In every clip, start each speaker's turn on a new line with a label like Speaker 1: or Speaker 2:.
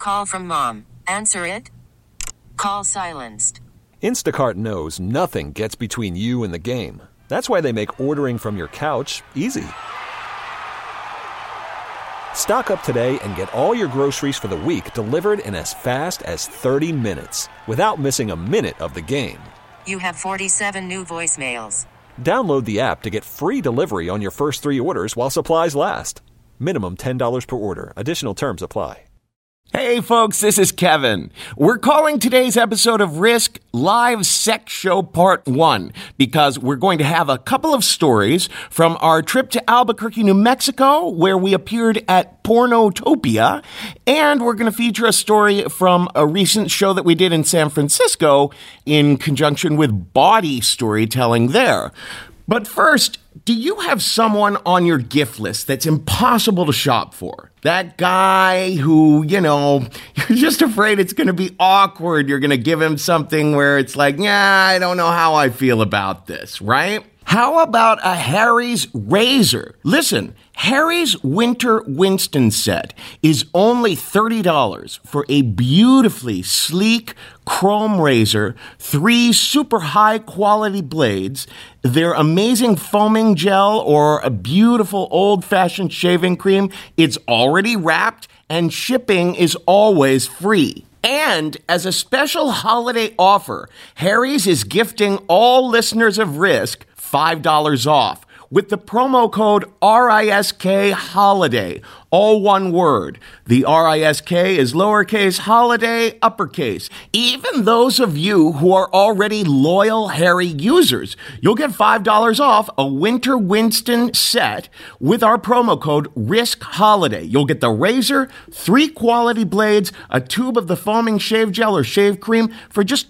Speaker 1: Call from mom. Answer it. Call silenced.
Speaker 2: Instacart knows nothing gets between you and the game. That's why they make ordering from your couch easy. Stock up today and get all your groceries for the week delivered in as fast as 30 minutes without missing a minute of the game.
Speaker 1: You have 47 new voicemails.
Speaker 2: Download the app to get free delivery on your first 3 orders while supplies last. Minimum $10 per order. Additional terms apply.
Speaker 3: Hey folks, this is Kevin. We're calling today's episode of Risk Live Sex Show Part 1 because we're going to have a couple of stories from our trip to Albuquerque, New Mexico, where we appeared at Pornotopia, and we're going to feature a story from a recent show that we did in San Francisco in conjunction with Body Storytelling there. But first, do you have someone on your gift list that's impossible to shop for? That guy who, you're just afraid it's going to be awkward. You're going to give him something where it's like, I don't know how I feel about this, right? How about a Harry's razor? Listen, Harry's Winter Winston set is only $30 for a beautifully sleek chrome razor, 3 super high quality blades, their amazing foaming gel, or a beautiful old-fashioned shaving cream. It's already wrapped and shipping is always free. And as a special holiday offer, Harry's is gifting all listeners of Risk $5 off with the promo code RISK HOLIDAY, all one word. The RISK is lowercase, holiday, uppercase. Even those of you who are already loyal Harry users, you'll get $5 off a Winter Winston set with our promo code RISK HOLIDAY. You'll get the razor, 3 quality blades, a tube of the foaming shave gel or shave cream for just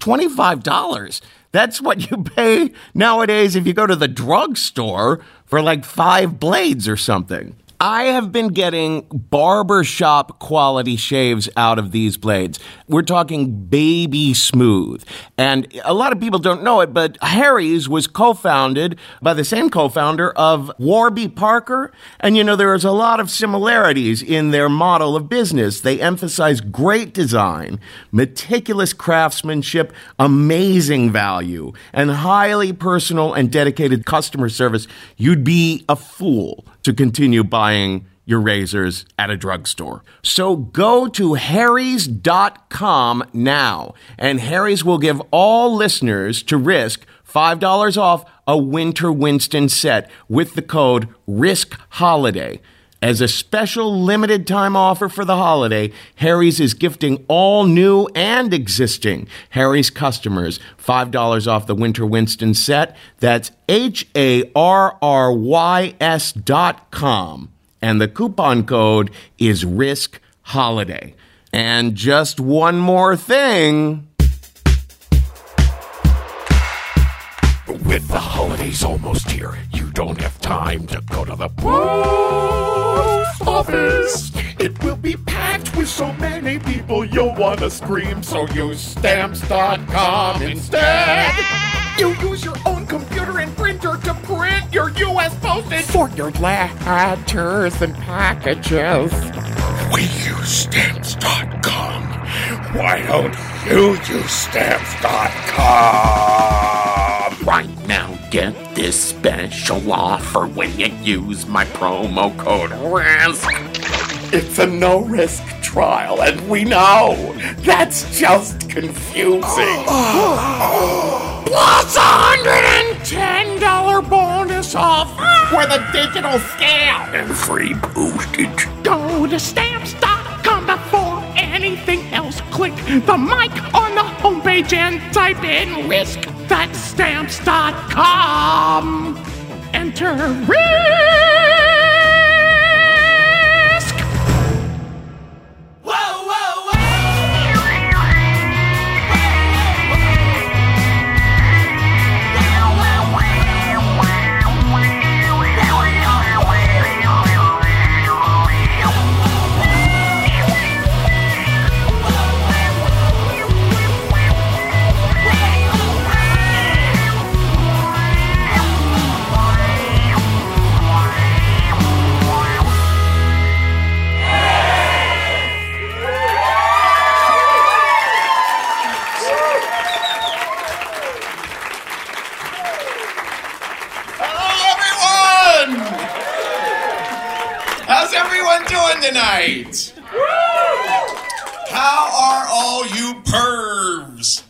Speaker 3: $25. That's what you pay nowadays if you go to the drugstore for like 5 blades or something. I have been getting barbershop quality shaves out of these blades. We're talking baby smooth. And a lot of people don't know it, but Harry's was co-founded by the same co-founder of Warby Parker. And there's a lot of similarities in their model of business. They emphasize great design, meticulous craftsmanship, amazing value, and highly personal and dedicated customer service. You'd be a fool to continue buying your razors at a drugstore. So go to harrys.com now, and Harry's will give all listeners to Risk $5 off a Winter Winston set with the code RISKHOLIDAY. As a special limited time offer for the holiday, Harry's is gifting all new and existing Harry's customers $5 off the Winter Winston set. That's HARRYS.com. And the coupon code is RISK HOLIDAY. And just one more thing.
Speaker 4: With the holidays almost here, you don't have time to go to the post office. It will be packed with so many people you'll want to scream, so use Stamps.com instead. You use your own computer and printer to print your U.S. postage for your letters and packages. We use Stamps.com. Why don't you use Stamps.com? Right now, get this special offer when you use my promo code RISK. It's a no-risk trial, and we know that's just confusing. Plus $110 bonus off for the digital scale and free postage. Go to Stamps.com before anything else. Click the mic on the homepage and type in RISK. That's Stamps.com. Enter RISK.
Speaker 5: Whoa, whoa, whoa.
Speaker 3: tonight? How are all you pervs?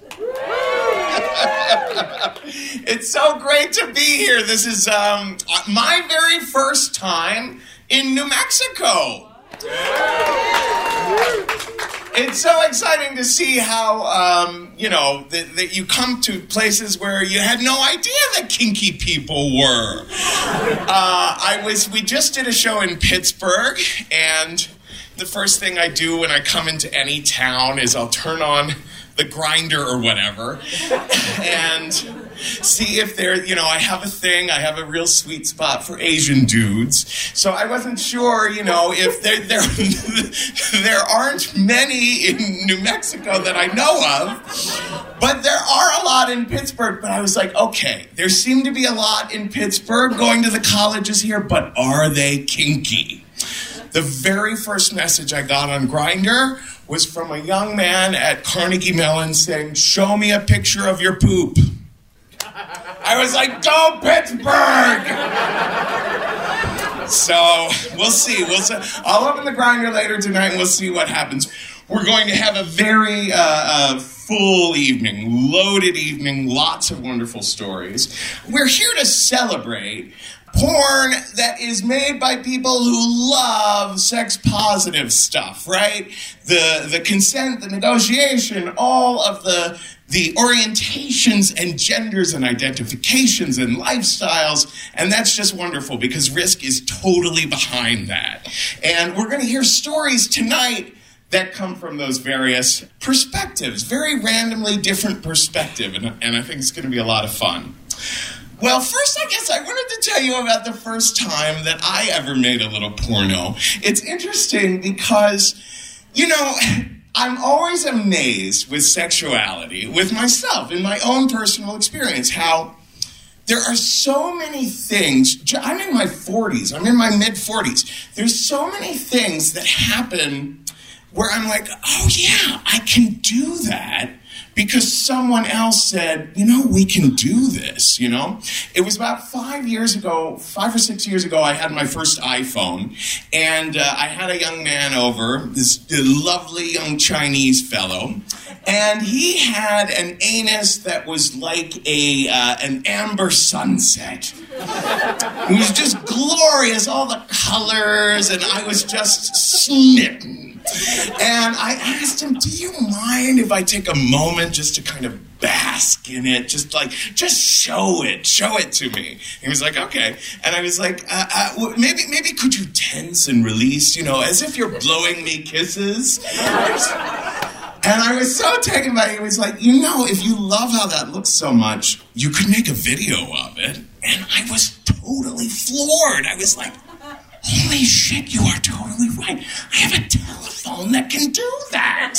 Speaker 3: It's so great to be here. This is my very first time in New Mexico. It's so exciting to see how, that you come to places where you had no idea that kinky people were. We just did a show in Pittsburgh, and the first thing I do when I come into any town is I'll turn on the Grindr or whatever and see if I have a thing. I have a real sweet spot for Asian dudes. So I wasn't sure, if there aren't many in New Mexico that I know of, but there are a lot in Pittsburgh. But I was like, okay, there seem to be a lot in Pittsburgh going to the colleges here, but are they kinky? The very first message I got on Grindr was from a young man at Carnegie Mellon saying, "Show me a picture of your poop." I was like, go Pittsburgh! So we'll see. I'll open the Grindr later tonight and we'll see what happens. We're going to have a very full evening, loaded evening, lots of wonderful stories. We're here to celebrate porn that is made by people who love sex-positive stuff, right? The consent, the negotiation, all of the orientations and genders and identifications and lifestyles, and that's just wonderful because Risk is totally behind that. And we're going to hear stories tonight that come from those various perspectives, very randomly different perspective, and I think it's going to be a lot of fun. Well, first, I guess I wanted to tell you about the first time that I ever made a little porno. It's interesting because, I'm always amazed with sexuality, with myself, in my own personal experience, how there are so many things. I'm in my 40s. I'm in my mid-40s. There's so many things that happen where I'm like, oh, yeah, I can do that. Because someone else said, we can do this, It was about 5 or 6 years ago, I had my first iPhone. And I had a young man over, this lovely young Chinese fellow. And he had an anus that was like an amber sunset. It was just glorious, all the colors, and I was just smitten. And I asked him, do you mind if I take a moment just to kind of bask in it? Just show it to me. He was like, okay. And I was like, maybe could you tense and release, as if you're blowing me kisses? And I was so taken by it. He was like, if you love how that looks so much, you could make a video of it. And I was totally floored. I was like, holy shit, you are totally right. I have a telephone that can do that.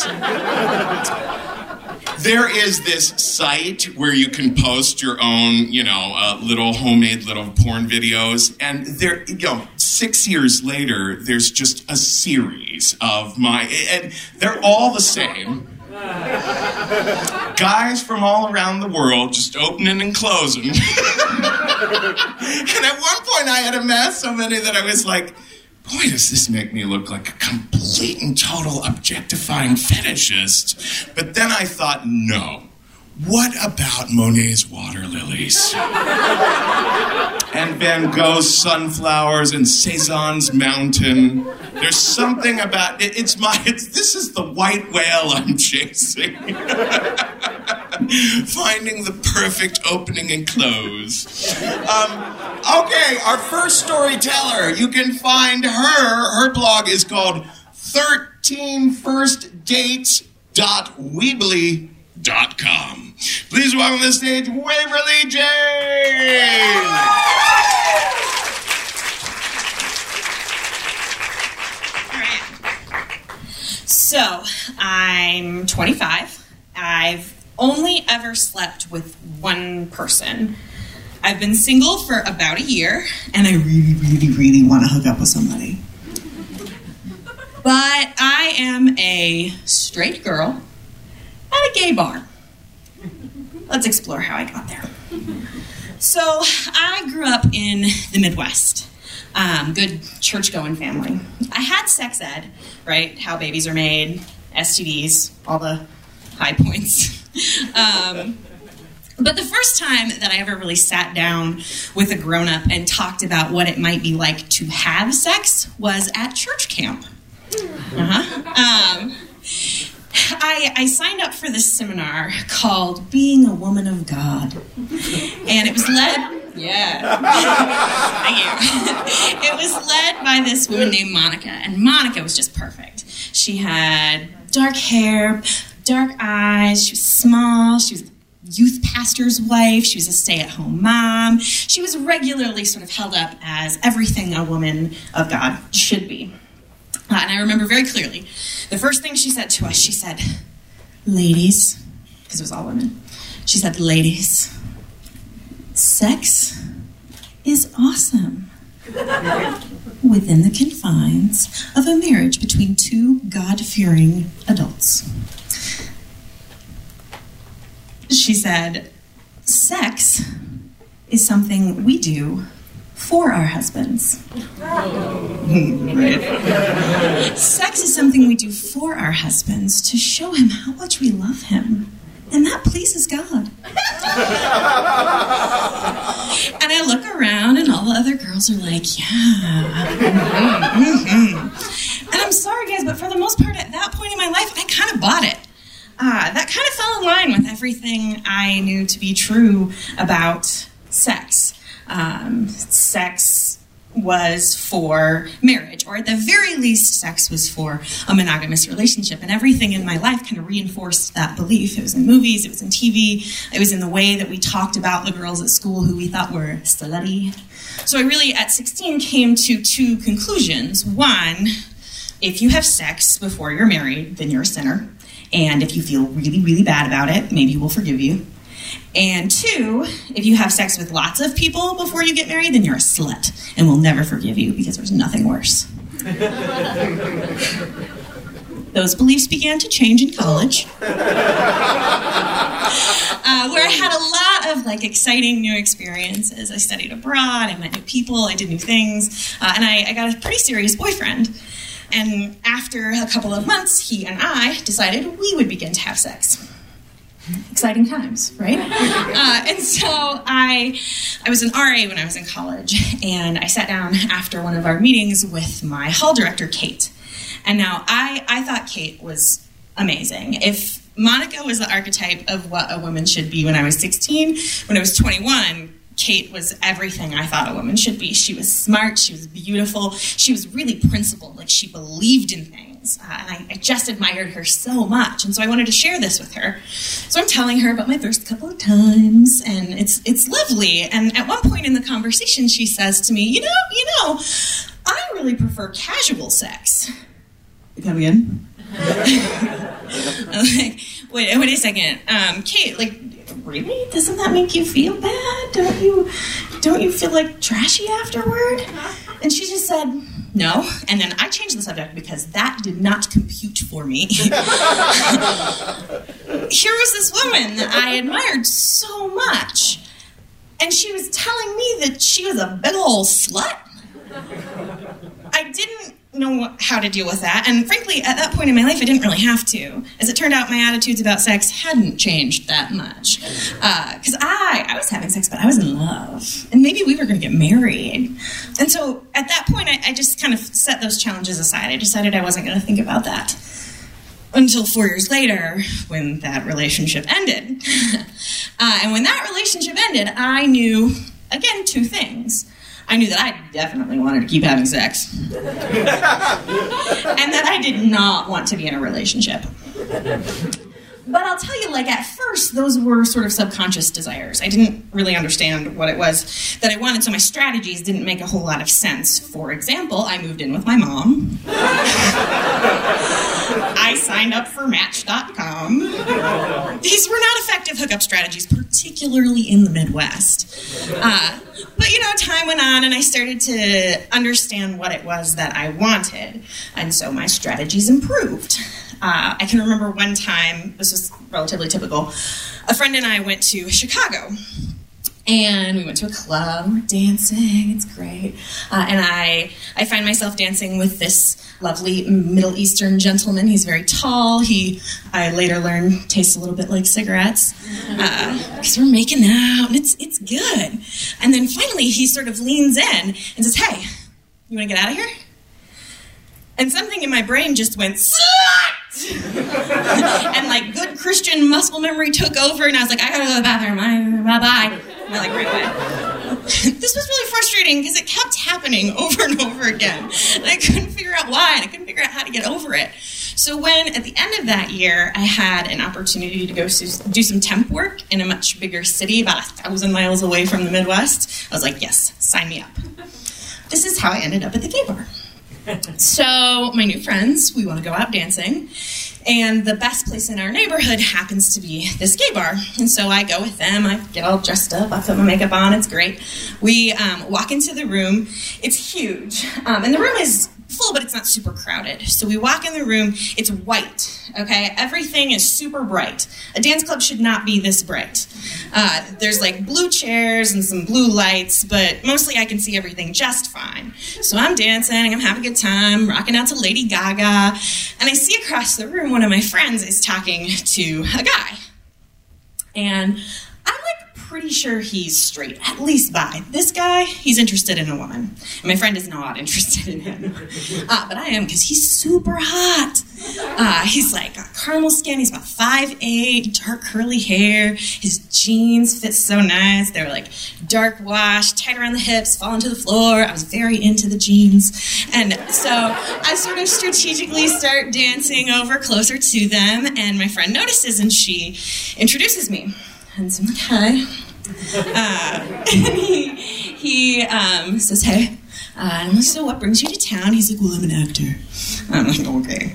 Speaker 3: There is this site where you can post your own, little homemade little porn videos. And there, 6 years later, there's just a series of and they're all the same. Guys from all around the world just opening and closing. And at one point I had amassed so many that I was like, boy, does this make me look like a complete and total objectifying fetishist. But then I thought, no. What about Monet's water lilies? And Van Gogh's sunflowers and Cézanne's mountain? There's something about it. This is the white whale I'm chasing. Finding the perfect opening and close. Okay, our first storyteller. You can find her. Her blog is called 13firstdates.weebly.com. Please welcome to the stage, Waverly Jane!
Speaker 5: So, I'm 25. I've only ever slept with one person. I've been single for about a year, and I really, really, really want to hook up with somebody. But I am a straight girl at a gay bar. Let's explore how I got there. So, I grew up in the Midwest. good church-going family. I had sex ed, right? How babies are made, STDs, all the high points. But the first time that I ever really sat down with a grown-up and talked about what it might be like to have sex was at church camp. I signed up for this seminar called Being a Woman of God. And it was led... Yeah. Thank you. It was led by this woman named Monica, and Monica was just perfect. She had dark hair, dark eyes, she was small, she was a youth pastor's wife, she was a stay-at-home mom. She was regularly sort of held up as everything a woman of God should be. And I remember very clearly, the first thing she said to us, she said, ladies, because it was all women, she said, ladies, sex is awesome within the confines of a marriage between two God-fearing adults. She said, sex is something we do for our husbands. Right. Sex is something we do for our husbands to show him how much we love him. And that pleases God. And I look around and all the other girls are like, yeah. And I'm sorry, guys, but for the most part, at that point in my life, I kind of bought it. That kind of fell in line with everything I knew to be true about sex. Sex was for marriage, or at the very least, sex was for a monogamous relationship. And everything in my life kind of reinforced that belief. It was in movies, it was in TV, it was in the way that we talked about the girls at school who we thought were slutty. So I really, at 16, came to two conclusions. One, if you have sex before you're married, then you're a sinner. And if you feel really, really bad about it, maybe we'll forgive you. And two, if you have sex with lots of people before you get married, then you're a slut, and we'll never forgive you because there's nothing worse. Those beliefs began to change in college, where I had a lot of exciting new experiences. I studied abroad, I met new people, I did new things, and I got a pretty serious boyfriend. And after a couple of months, he and I decided we would begin to have sex. Exciting times, right? And so I was an RA when I was in college, and I sat down after one of our meetings with my hall director, Kate. And now I thought Kate was amazing. If Monica was the archetype of what a woman should be when I was 16, when I was 21, Kate was everything I thought a woman should be. She was smart, she was beautiful, she was really principled, she believed in things. And I just admired her so much, and so I wanted to share this with her. So I'm telling her about my first couple of times, and it's lovely. And at one point in the conversation, she says to me, you know, I really prefer casual sex. Come again? I'm like, wait a second, Kate, really? Doesn't that make you feel bad? Don't you feel trashy afterward? And she just said, no. And then I changed the subject because that did not compute for me. Here was this woman that I admired so much, and she was telling me that she was a big old slut. I didn't know how to deal with that, and frankly, at that point in my life, I didn't really have to. As it turned out, my attitudes about sex hadn't changed that much. Because I was having sex, but I was in love. And maybe we were going to get married. And so at that point, I just kind of set those challenges aside. I decided I wasn't going to think about that. Until 4 years later, when that relationship ended. And when that relationship ended, I knew, again, two things. I knew that I definitely wanted to keep having sex. And that I did not want to be in a relationship. But I'll tell you, at first, those were sort of subconscious desires. I didn't really understand what it was that I wanted, so my strategies didn't make a whole lot of sense. For example, I moved in with my mom. I signed up for Match.com. These were not effective hookup strategies, particularly in the Midwest. But, time went on, and I started to understand what it was that I wanted. And so my strategies improved. I can remember one time, this was relatively typical, a friend and I went to Chicago. And we went to a club, we're dancing, it's great. And I find myself dancing with this lovely Middle Eastern gentleman. He's very tall. I later learned, tastes a little bit like cigarettes. Because we're making out, and it's good. And then finally he sort of leans in and says, hey, you want to get out of here? And something in my brain just went, and like good Christian muscle memory took over, and I was like, I gotta go to the bathroom, bye-bye. And I like ran away. This was really frustrating because it kept happening over and over again. And I couldn't figure out why, and I couldn't figure out how to get over it. So when, at the end of that year, I had an opportunity to go do some temp work in a much bigger city, about 1,000 miles away from the Midwest, I was like, yes, sign me up. This is how I ended up at the gay bar. So my new friends, we want to go out dancing, and the best place in our neighborhood happens to be this gay bar. And so I go with them, I get all dressed up, I put my makeup on, it's great. We walk into the room, it's huge, and the room is full, but it's not super crowded. So we walk in the room, it's white, okay? Everything is super bright. A dance club should not be this bright. There's like blue chairs and some blue lights, but mostly I can see everything just fine. So I'm dancing, I'm having a good time, rocking out to Lady Gaga, and I see across the room one of my friends is talking to a guy. And I'm like pretty sure he's straight, at least bi. This guy, he's interested in a woman. And my friend is not interested in him. But I am, because he's super hot. He's like got caramel skin, he's about 5'8", dark curly hair. His jeans fit so nice. They were like dark wash, tight around the hips, falling to the floor. I was very into the jeans. And so I sort of strategically start dancing over closer to them, and my friend notices and she introduces me. And so I'm like, hi. And he says, hey. And I'm like, so what brings you to town? He's like, well, I'm an actor. I'm like, okay.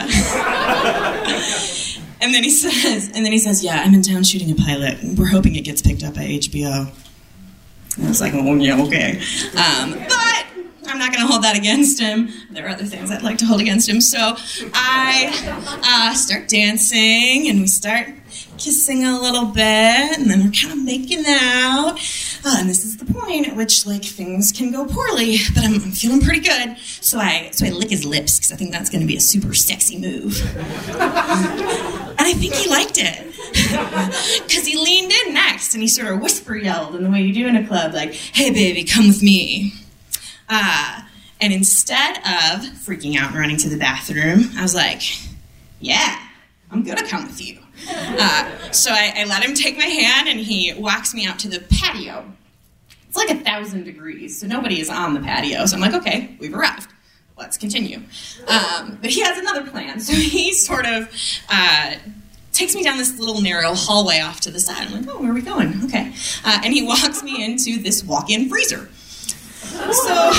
Speaker 5: And then he says, yeah, I'm in town shooting a pilot. We're hoping it gets picked up by HBO. And I was like, oh, yeah, okay. But I'm not going to hold that against him. There are other things I'd like to hold against him. So I start dancing, and we start kissing a little bit, and then we're kind of making out. And this is the point at which like things can go poorly, but I'm feeling pretty good. So I lick his lips because I think that's going to be a super sexy move. And I think he liked it because he leaned in next and he sort of whisper yelled in the way you do in a club, like, "Hey baby, come with me." And instead of freaking out and running to the bathroom, I was like, "Yeah, I'm gonna come with you." So I let him take my hand, and he walks me out to the patio. It's like 1,000 degrees, so nobody is on the patio. So I'm like, okay, we've arrived. Let's continue. But he has another plan. So he sort of takes me down this little narrow hallway off to the side. I'm like, oh, where are we going? Okay. And he walks me into this walk-in freezer. So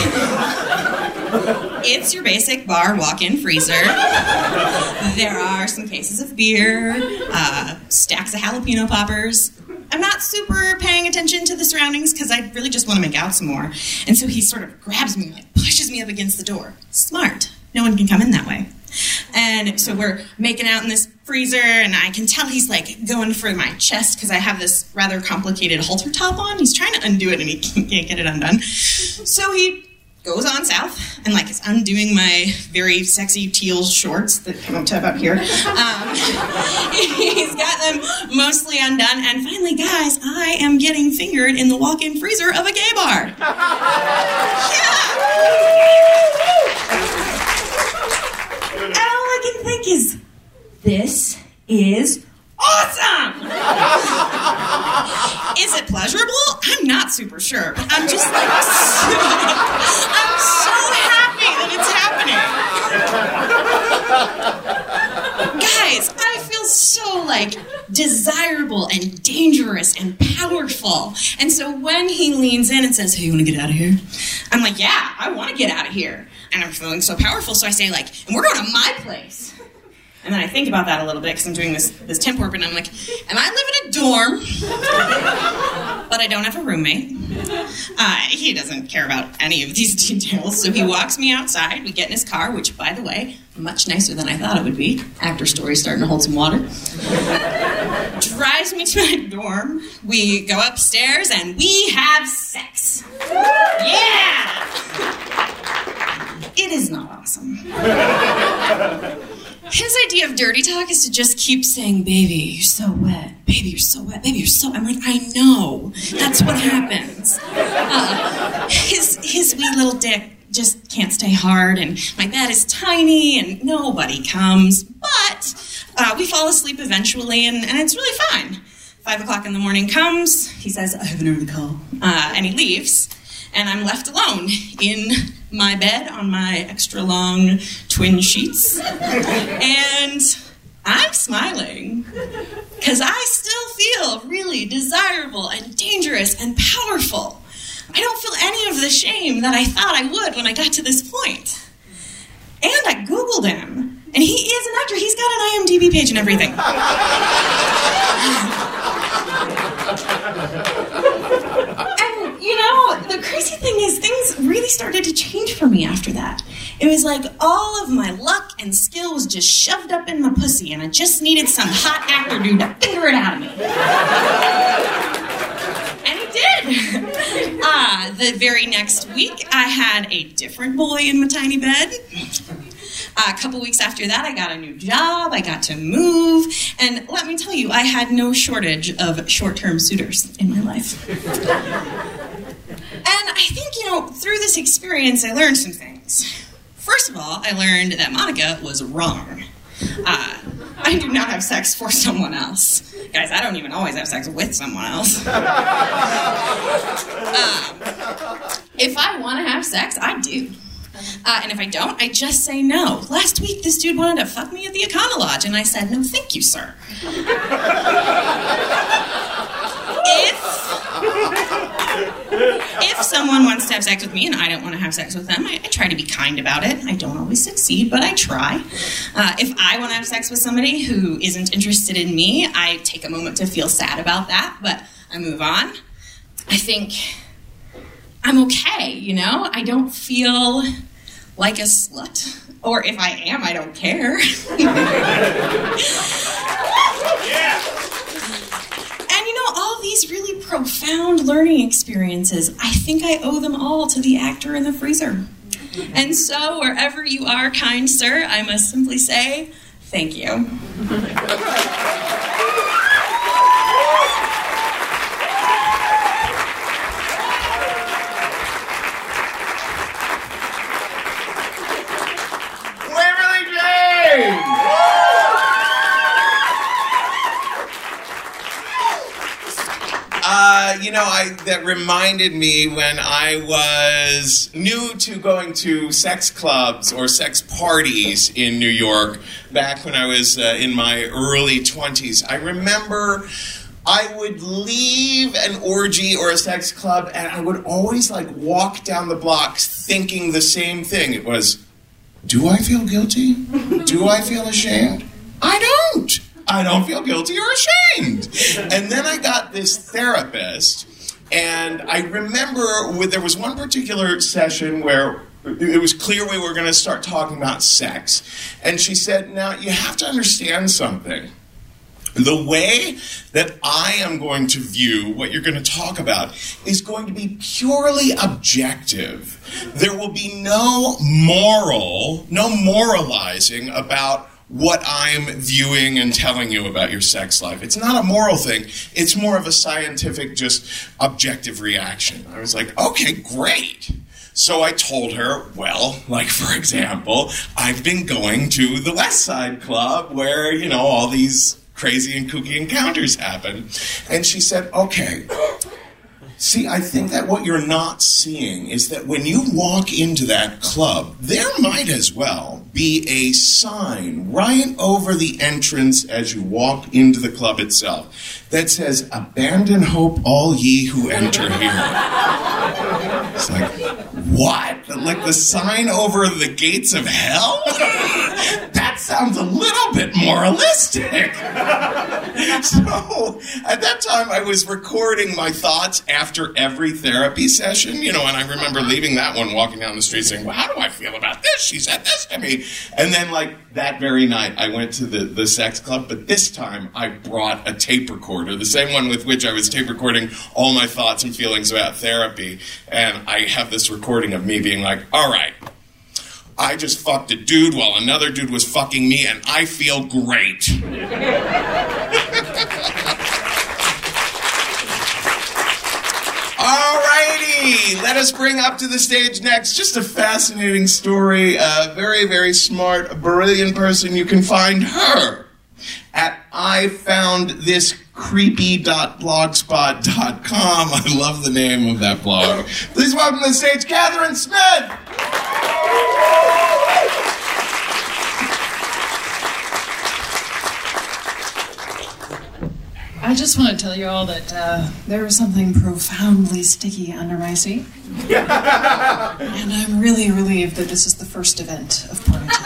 Speaker 5: it's your basic bar walk-in freezer. There are some cases of beer, stacks of jalapeno poppers. I'm not super paying attention to the surroundings because I really just want to make out some more. And so he sort of grabs me, like pushes me up against the door. Smart. No one can come in that way. And so we're making out in this freezer, and I can tell he's like going for my chest because I have this rather complicated halter top on. He's trying to undo it, and he can't get it undone. So he goes on south and like is undoing my very sexy teal shorts that come up to about here. He's got them mostly undone, and finally, guys, I am getting fingered in the walk-in freezer of a gay bar. And all I can think is, this is awesome! Is it pleasurable? I'm not super sure, but I'm just like, I'm so happy that it's happening. Guys, I feel so like desirable and dangerous and powerful. And so when he leans in and says, hey, you want to get out of here? I'm like, yeah, I want to get out of here. And I'm feeling so powerful, so I say, like, and we're going to my place. And then I think about that a little bit because I'm doing this temp work, and I'm like, and I live in a dorm, but I don't have a roommate. He doesn't care about any of these details, so he walks me outside. We get in his car, which, by the way, much nicer than I thought it would be. Actor story starting to hold some water. drives me to my dorm. We go upstairs and we have sex. Yeah! It is not awesome. His idea of dirty talk is to just keep saying, baby, you're so wet. Baby, you're so wet. Baby, you're so... I'm like, I know. That's what happens. His wee little dick just can't stay hard, and my bed is tiny, and nobody comes. But we fall asleep eventually, and it's really fine. 5 o'clock in the morning comes. He says, I have an early call. And he leaves, and I'm left alone in my bed on my extra long twin sheets. And I'm smiling because I still feel really desirable and dangerous and powerful. I don't feel any of the shame that I thought I would when I got to this point. And I Googled him, and he is an actor. He's got an IMDb page and everything. And, you know, the crazy thing is things really started to change for me after that. It was like all of my luck and skill was just shoved up in my pussy, and I just needed some hot actor dude to finger it out of me. And he did. The very next week, I had a different boy in my tiny bed. A couple weeks after that, I got a new job, I got to move, and let me tell you, I had no shortage of short-term suitors in my life. And I think, you know, through this experience, I learned some things. First of all, I learned that Monica was wrong. I do not have sex for someone else. Guys, I don't even always have sex with someone else. If I want to have sex, I do. And if I don't, I just say no. Last week, this dude wanted to fuck me at the Econo Lodge, and I said, no, thank you, sir. If someone wants to have sex with me and I don't want to have sex with them, I try to be kind about it. I don't always succeed, but I try. If I want to have sex with somebody who isn't interested in me, I take a moment to feel sad about that, but I move on. I think I'm okay, you know? I don't feel like a slut. Or if I am, I don't care. And you know, all these really profound learning experiences, I think I owe them all to the actor in the freezer. And so, wherever you are, kind sir, I must simply say, thank you.
Speaker 3: That reminded me when I was new to going to sex clubs or sex parties in New York back when I was in my early 20s. I remember I would leave an orgy or a sex club and I would always walk down the blocks thinking the same thing. It was, do I feel guilty? Do I feel ashamed? I don't. I don't feel guilty or ashamed. And then I got this therapist, and I remember there was one particular session where it was clear we were going to start talking about sex. And she said, now, you have to understand something. The way that I am going to view what you're going to talk about is going to be purely objective. There will be no moralizing about what I'm viewing and telling you about your sex life. It's not a moral thing. It's more of a scientific, just objective reaction. I was like, okay, great. So I told her, well, for example, I've been going to the West Side Club where, all these crazy and kooky encounters happen. And she said, okay, see, I think that what you're not seeing is that when you walk into that club, there might as well be a sign right over the entrance as you walk into the club itself that says, abandon hope all ye who enter here. It's like, what? Like the sign over the gates of hell? That sounds a little bit moralistic.
Speaker 4: So at that time, I was recording my thoughts after every therapy session, and I remember leaving that one, walking down the street saying, well, how do I feel about this? She said this to me. And then, that very night, I went to the sex club, but this time I brought a tape recorder, the same one with which I was tape recording all my thoughts and feelings about therapy. And I have this recording of me being like, all right, I just fucked a dude while another dude was fucking me, and I feel great. Alrighty, let us bring up to the stage next just a fascinating story. A very, very smart, brilliant person. You can find her at ifoundthiscreepy.blogspot.com. I love the name of that blog. Please welcome to the stage, Catherine Smith.
Speaker 6: I just want to tell you all that there was something profoundly sticky under my seat. And I'm really relieved that this is the first event of quarantine.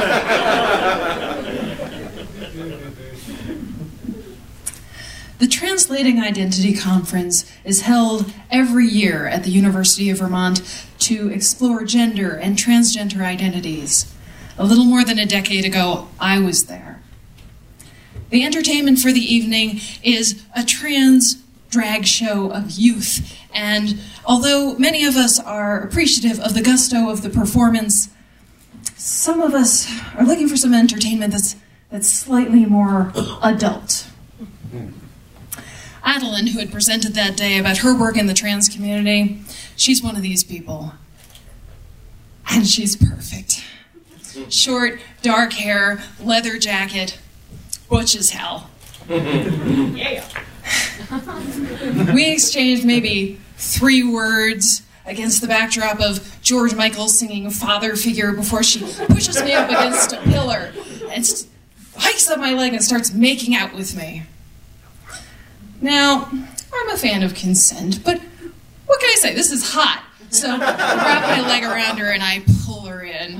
Speaker 6: The Translating Identity Conference is held every year at the University of Vermont to explore gender and transgender identities. A little more than a decade ago, I was there. The entertainment for the evening is a trans drag show of youth, and although many of us are appreciative of the gusto of the performance, some of us are looking for some entertainment that's slightly more adult. Adeline, who had presented that day about her work in the trans community, she's one of these people. And she's perfect. Short, dark hair, leather jacket, butch as hell. Yeah. We exchanged maybe 3 words against the backdrop of George Michael singing Father Figure before she pushes me up against a pillar and hikes up my leg and starts making out with me. Now, I'm a fan of consent, but what can I say? This is hot. So I wrap my leg around her and I pull her in.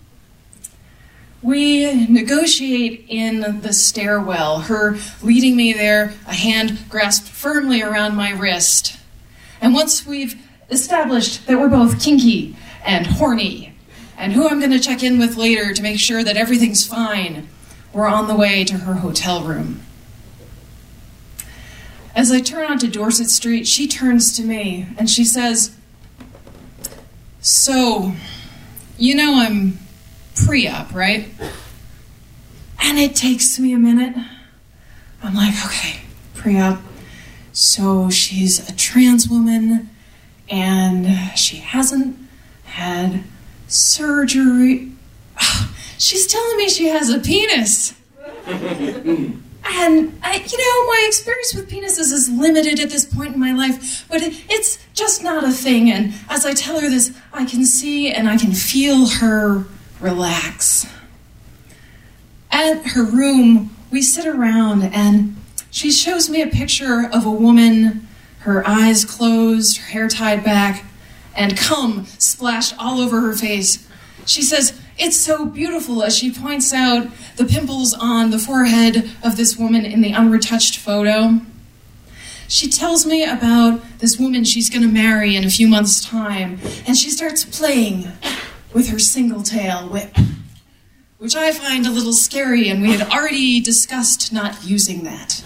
Speaker 6: We negotiate in the stairwell, her leading me there, a hand grasped firmly around my wrist. And once we've established that we're both kinky and horny, and who I'm going to check in with later to make sure that everything's fine, we're on the way to her hotel room. As I turn onto Dorset Street, she turns to me and she says, "So, I'm pre-op, right?" And it takes me a minute. I'm like, okay, pre-op. So she's a trans woman and she hasn't had surgery. She's telling me she has a penis. And my experience with penises is limited at this point in my life, but it's just not a thing. And as I tell her this, I can see and I can feel her relax. At her room, we sit around and she shows me a picture of a woman, her eyes closed, her hair tied back, and cum splashed all over her face. She says, "It's so beautiful," as she points out the pimples on the forehead of this woman in the unretouched photo. She tells me about this woman she's going to marry in a few months' time, and she starts playing with her single tail whip, which I find a little scary, and we had already discussed not using that.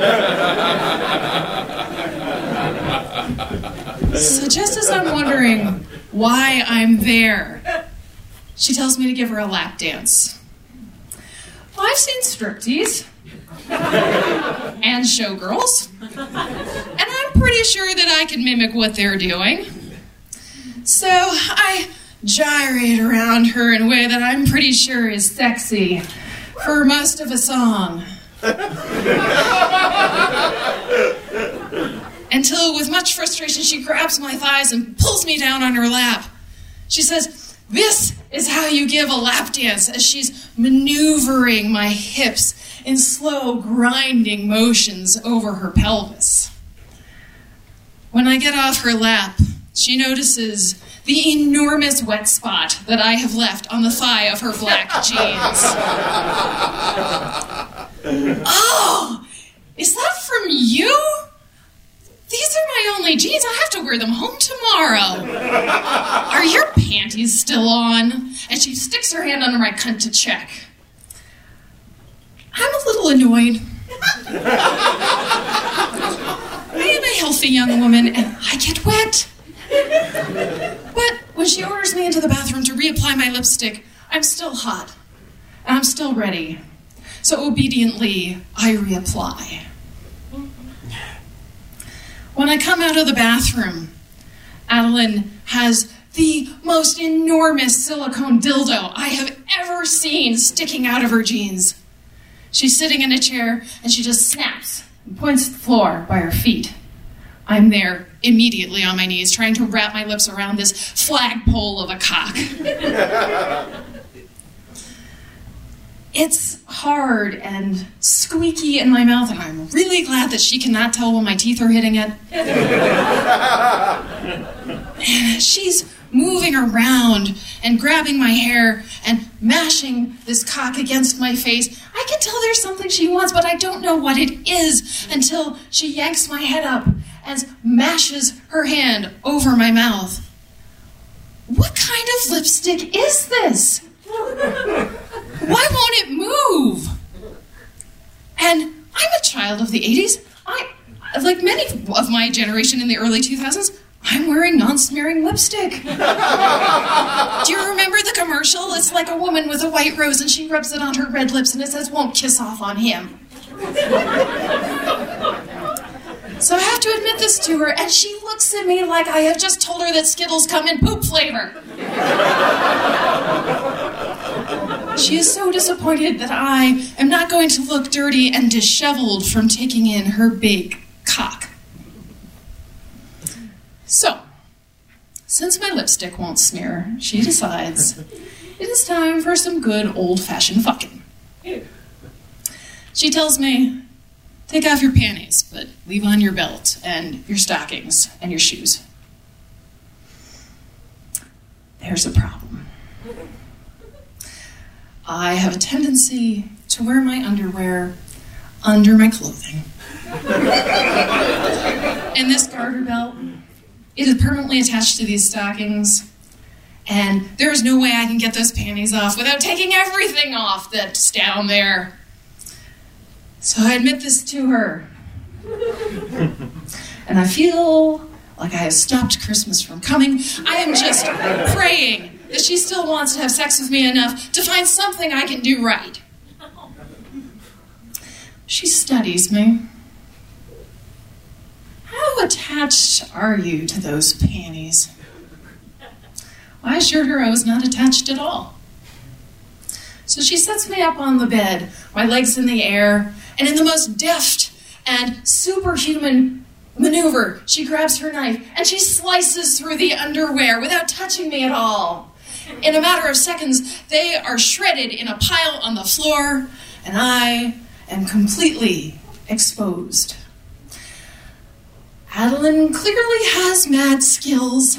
Speaker 6: So just as I'm wondering why I'm there, she tells me to give her a lap dance. Well, I've seen striptease and showgirls, and I'm pretty sure that I can mimic what they're doing. So I gyrate around her in a way that I'm pretty sure is sexy for most of a song. Until, with much frustration, she grabs my thighs and pulls me down on her lap. She says, "This is how you give a lap dance," as she's maneuvering my hips in slow, grinding motions over her pelvis. When I get off her lap, she notices the enormous wet spot that I have left on the thigh of her black jeans. Oh, her panties still on? And she sticks her hand under my cunt to check. I'm a little annoyed. I am a healthy young woman, and I get wet. But when she orders me into the bathroom to reapply my lipstick, I'm still hot, and I'm still ready. So obediently, I reapply. When I come out of the bathroom, Adeline has the most enormous silicone dildo I have ever seen sticking out of her jeans. She's sitting in a chair, and she just snaps and points at the floor by her feet. I'm there immediately on my knees, trying to wrap my lips around this flagpole of a cock. It's hard and squeaky in my mouth, and I'm really glad that she cannot tell when my teeth are hitting it. And she's moving around and grabbing my hair and mashing this cock against my face. I can tell there's something she wants, but I don't know what it is until she yanks my head up and mashes her hand over my mouth. What kind of lipstick is this? Why won't it move? And I'm a child of the 80s. Like many of my generation in the early 2000s, I'm wearing non-smearing lipstick. Do you remember the commercial? It's like a woman with a white rose and she rubs it on her red lips and it says, "Won't kiss off on him." So I have to admit this to her, and she looks at me like I have just told her that Skittles come in poop flavor. She is so disappointed that I am not going to look dirty and disheveled from taking in her big cock. So, since my lipstick won't smear, she decides it is time for some good old-fashioned fucking. She tells me, "Take off your panties, but leave on your belt and your stockings and your shoes." There's a problem. I have a tendency to wear my underwear under my clothing. And this garter belt, it is permanently attached to these stockings, and there is no way I can get those panties off without taking everything off that's down there. So I admit this to her. And I feel like I have stopped Christmas from coming. I am just praying that she still wants to have sex with me enough to find something I can do right. She studies me. "How attached are you to those panties?" I assured her I was not attached at all. So she sets me up on the bed, my legs in the air, and in the most deft and superhuman maneuver, she grabs her knife and she slices through the underwear without touching me at all. In a matter of seconds, they are shredded in a pile on the floor, and I am completely exposed. Adeline clearly has mad skills.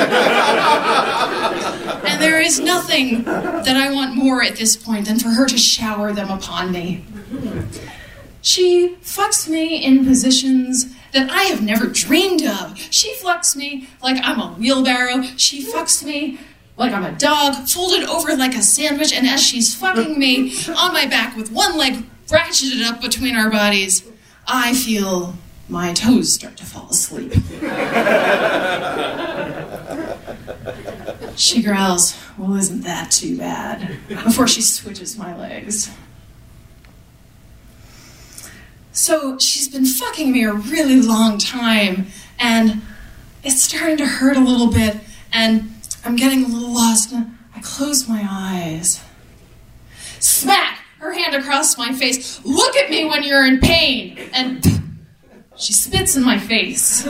Speaker 6: And there is nothing that I want more at this point than for her to shower them upon me. She fucks me in positions that I have never dreamed of. She fucks me like I'm a wheelbarrow. She fucks me like I'm a dog, folded over like a sandwich, and as she's fucking me on my back with one leg ratcheted up between our bodies, I feel my toes start to fall asleep. She growls, "Well, isn't that too bad?" before she switches my legs. So she's been fucking me a really long time, and it's starting to hurt a little bit, and I'm getting a little lost, and I close my eyes. Smack! Her hand across my face. "Look at me when you're in pain!" And she spits in my face.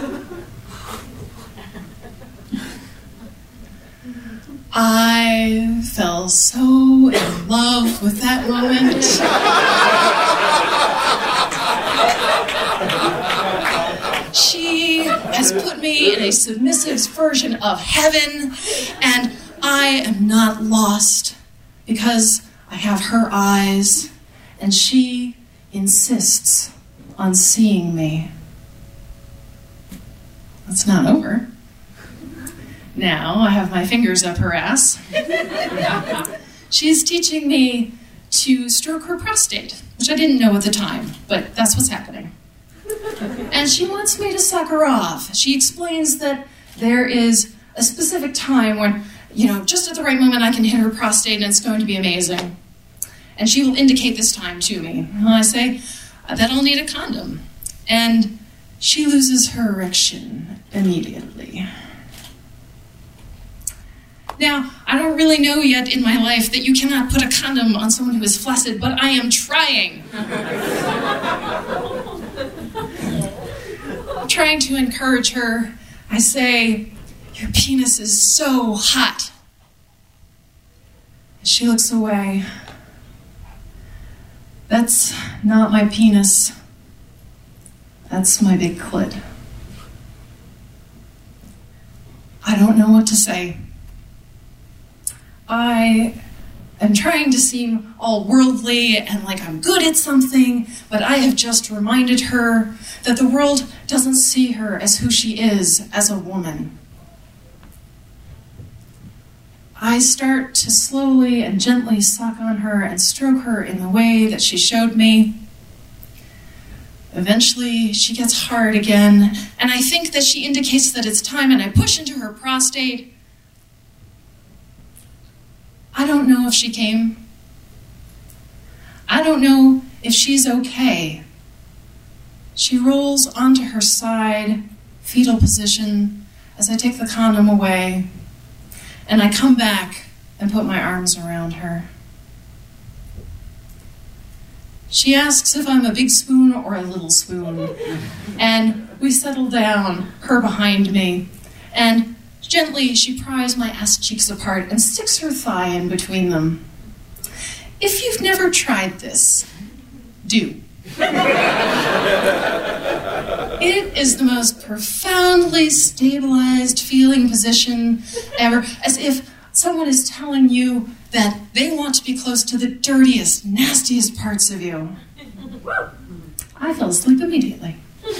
Speaker 6: I fell so in love with that moment. She has put me in a submissive version of heaven, and I am not lost because I have her eyes, and she insists on seeing me. It's not over. now. I have my fingers up her ass. She's teaching me to stroke her prostate, which I didn't know at the time, but that's what's happening. And she wants me to suck her off. She explains that there is a specific time when, just at the right moment I can hit her prostate and it's going to be amazing. And she will indicate this time to me. And I say, that I'll need a condom. And she loses her erection immediately. Now, I don't really know yet in my life that you cannot put a condom on someone who is flaccid, but I am trying. I'm trying to encourage her. I say, your penis is so hot. She looks away. That's not my penis. That's my big clit. I don't know what to say. I am trying to seem all worldly and like I'm good at something, but I have just reminded her that the world doesn't see her as who she is as a woman. I start to slowly and gently suck on her and stroke her in the way that she showed me. Eventually, she gets hard again, and I think that she indicates that it's time, and I push into her prostate. I don't know if she came. I don't know if she's okay. She rolls onto her side, fetal position, as I take the condom away, and I come back and put my arms around her. She asks if I'm a big spoon or a little spoon, and we settle down, her behind me, and gently she pries my ass cheeks apart and sticks her thigh in between them. If you've never tried this, do. It is the most profoundly stabilized feeling position ever, as if someone is telling you that they want to be close to the dirtiest, nastiest parts of you. I fell asleep immediately.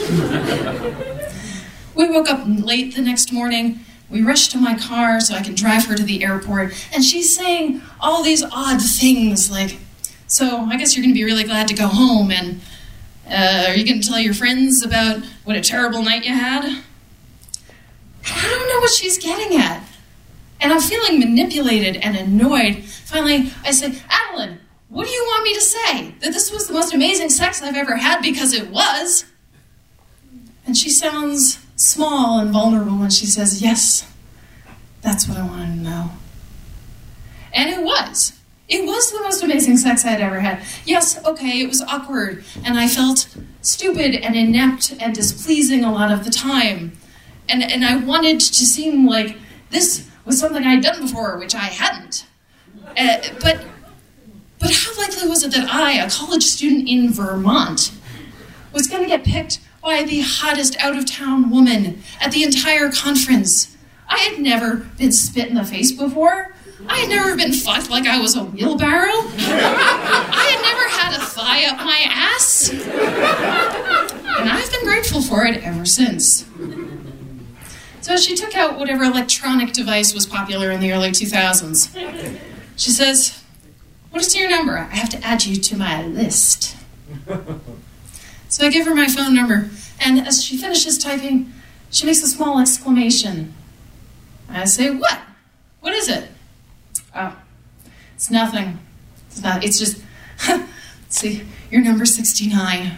Speaker 6: We woke up late the next morning. We rushed to my car so I can drive her to the airport, and she's saying all these odd things like, so I guess you're going to be really glad to go home, and are you going to tell your friends about what a terrible night you had? I don't know what she's getting at. And I'm feeling manipulated and annoyed. Finally, I say, Adeline, what do you want me to say? That this was the most amazing sex I've ever had because it was? And she sounds small and vulnerable when she says, yes, that's what I wanted to know. And it was. It was the most amazing sex I had ever had. Yes, okay, it was awkward, and I felt stupid and inept and displeasing a lot of the time. And I wanted to seem like this was something I'd done before, which I hadn't. But how likely was it that I, a college student in Vermont, was going to get picked by the hottest out-of-town woman at the entire conference? I had never been spit in the face before. I had never been fucked like I was a wheelbarrow. I had never had a thigh up my ass. And I've been grateful for it ever since. So she took out whatever electronic device was popular in the early 2000s. She says, what is your number? I have to add you to my list. So I give her my phone number, and as she finishes typing, she makes a small exclamation. I say, what? What is it? Oh, it's nothing. It's just, see, you're number 69.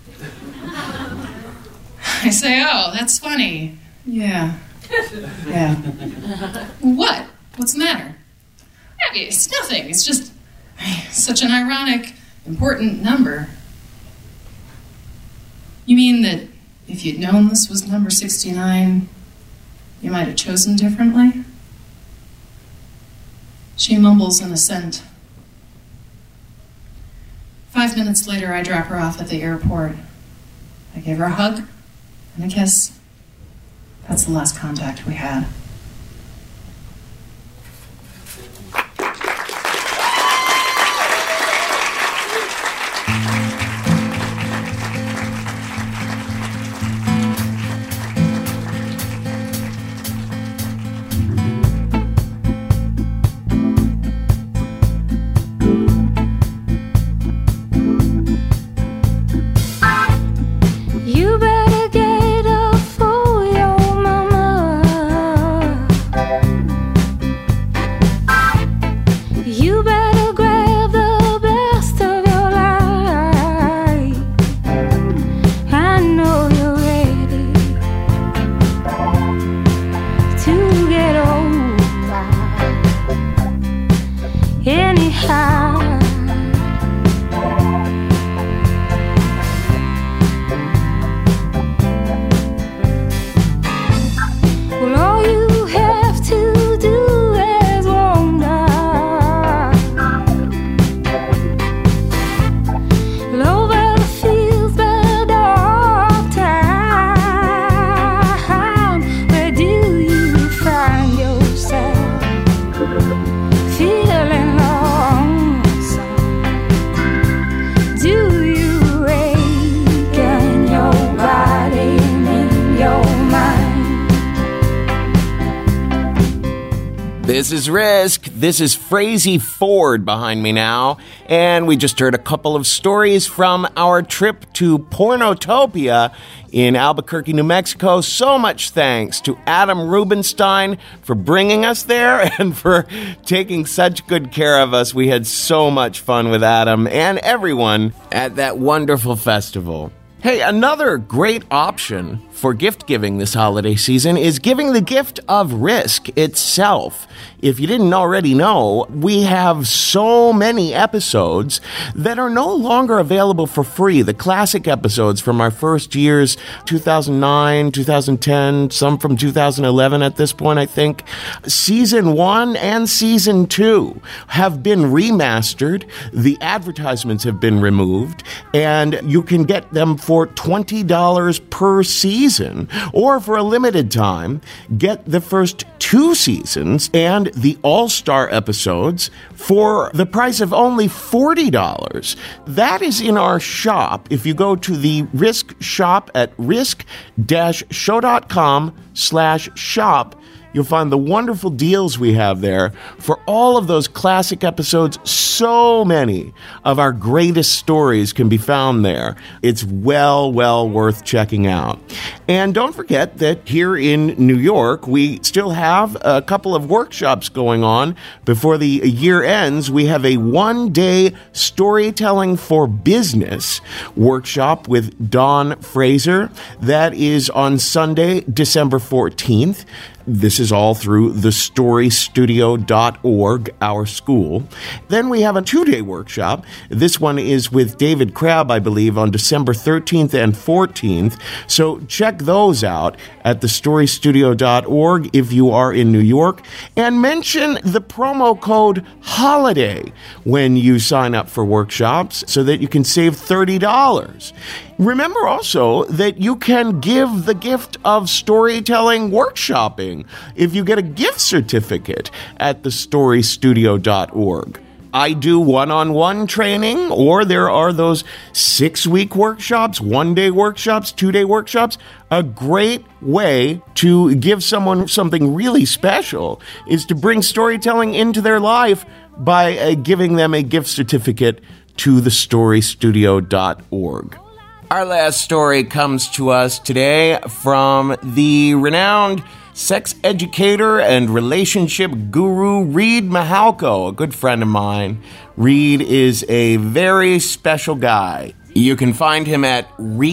Speaker 6: I say, oh, that's funny. Yeah. What? What's the matter? I mean, it's nothing. It's just such an ironic, important number. You mean that if you'd known this was number 69, you might have chosen differently? She mumbles an assent. 5 minutes later, I drop her off at the airport. I give her a hug and a kiss. That's the last contact we had.
Speaker 3: This is Risk. This is Frazee Ford behind me now. And we just heard a couple of stories from our trip to Pornotopia in Albuquerque, New Mexico. So much thanks to Adam Rubenstein for bringing us there and for taking such good care of us. We had so much fun with Adam and everyone at that wonderful festival. Hey, another great option for gift giving this holiday season is giving the gift of Risk itself. If you didn't already know, we have so many episodes that are no longer available for free. The classic episodes from our first years, 2009, 2010, some from 2011 at this point, I think. Season 1 and Season 2 have been remastered. The advertisements have been removed, and you can get them for $20 per season, or for a limited time, get the first 2 seasons and the all-star episodes for the price of only $40. That is in our shop. If you go to the Risk shop at risk-show.com/shop, you'll find the wonderful deals we have there for all of those classic episodes. So many of our greatest stories can be found there. It's well worth checking out. And don't forget that here in New York, we still have a couple of workshops going on before the year ends. We have a one-day storytelling for business workshop with Dawn Fraser. That is on Sunday, December 14th. This is all through thestorystudio.org, our school. Then we have a 2-day workshop. This one is with David Crabb, I believe, on December 13th and 14th. So check those out at thestorystudio.org if you are in New York. And mention the promo code HOLIDAY when you sign up for workshops so that you can save $30. Remember also that you can give the gift of storytelling workshopping if you get a gift certificate at thestorystudio.org. I do one-on-one training, or there are those 6-week workshops, 1-day workshops, 2-day workshops. A great way to give someone something really special is to bring storytelling into their life by giving them a gift certificate to thestorystudio.org. Our last story comes to us today from the renowned sex educator and relationship guru, Reid Mihalko, a good friend of mine. Reid is a very special guy. You can find him at